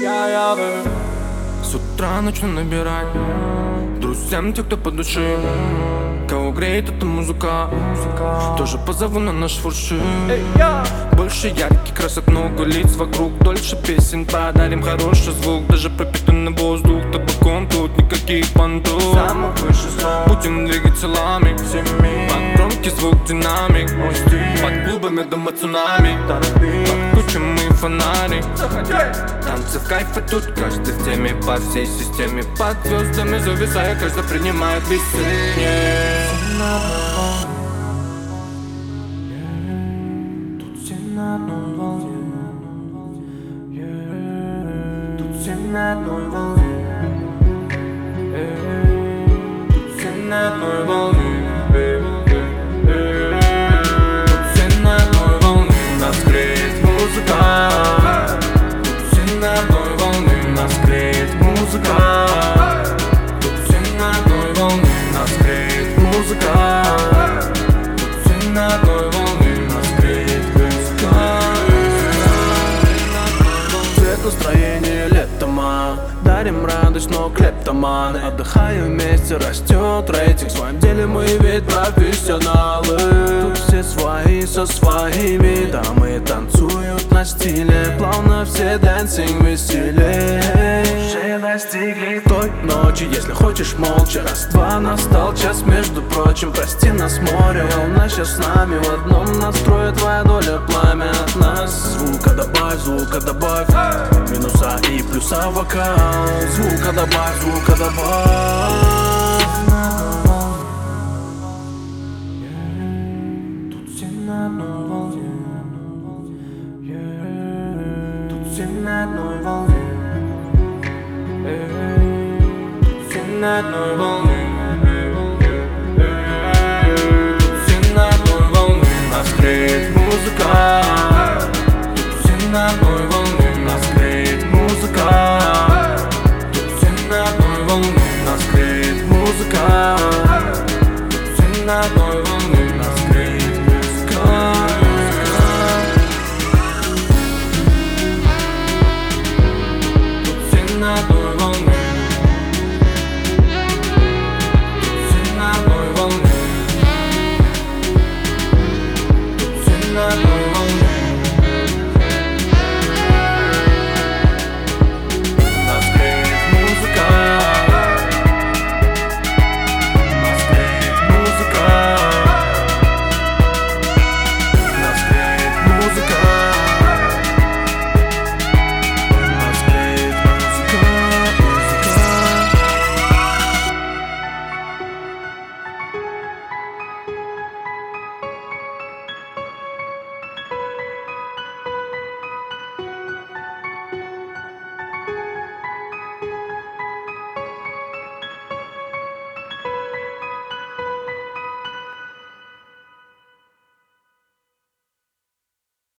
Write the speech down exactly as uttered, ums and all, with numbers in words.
С утра начну набирать друзьям тех, кто по душе. Кого греет эта музыка, тоже позову на наш фуршет. Больше ярких красок, много лиц вокруг, дольше песен, подарим хороший звук. Даже пропитанный воздух табаком, тут никаких понтов. Будем двигать телами, под громкий звук динамик. Под клубами дома цунами, подключим мы фонари. Танцы в кайф, и тут каждый в теме, по всей системе. Под звездами зависая, каждый принимает весеннее. Тут все на одной волне. Тут все на одной волне. Тут все на одной волне. Тут все на одной волне. Нас греет музыка. Тут все на одной волне. Нас греет музыка. Тут все на одной волне. Нас греет музыка. Тут все на одной волне. Нас греет музыка. Цвет настроения летома. Дарим радость, но клептоманы. Отдыхаем вместе, растет рейтинг. В своем деле мы ведь профессионалы. Тут все свои со своими. Дамы танцуют на стиле. Плавно все дэнсинг веселей. Уже достигли той ночи. Если хочешь молча, раз-два настал час. Между прочим, прости нас море. Волна сейчас с нами в одном настрое. Твоя доля пламя от нас. Звука добавь, звука добавь. Минуса и плюса вокал. Звука добавь, звука добавь. Тут все на одной волне. Тут все на одной волне. Тут все на одной волне. Тут все на одной волне. Нас греет музыка. Тут все на одной волне. Нас греет музыка. Нас греет музыка. Тут все на одной волне. Нас греет музыка. Тут все на одной волне.